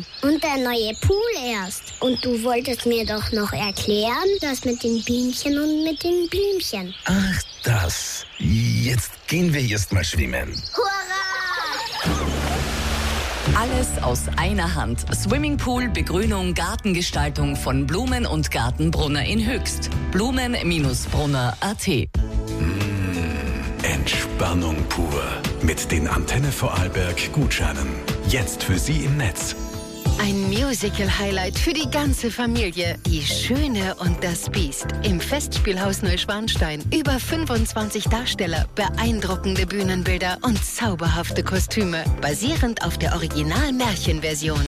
Und der neue Pool erst. Und du wolltest mir doch noch erklären, das mit den Bienchen und mit den Blümchen. Ach, das. Jetzt gehen wir erst mal schwimmen. Hurra! Alles aus einer Hand. Swimmingpool, Begrünung, Gartengestaltung von Blumen und Gartenbrunner in Höchst. Blumen-brunner.at. Entspannung pur. Mit den Antenne Vorarlberg Gutscheinen. Jetzt für Sie im Netz. Ein Musical-Highlight für die ganze Familie. Die Schöne und das Biest. Im Festspielhaus Neuschwanstein. Über 25 Darsteller, beeindruckende Bühnenbilder und zauberhafte Kostüme. Basierend auf der Original-Märchenversion.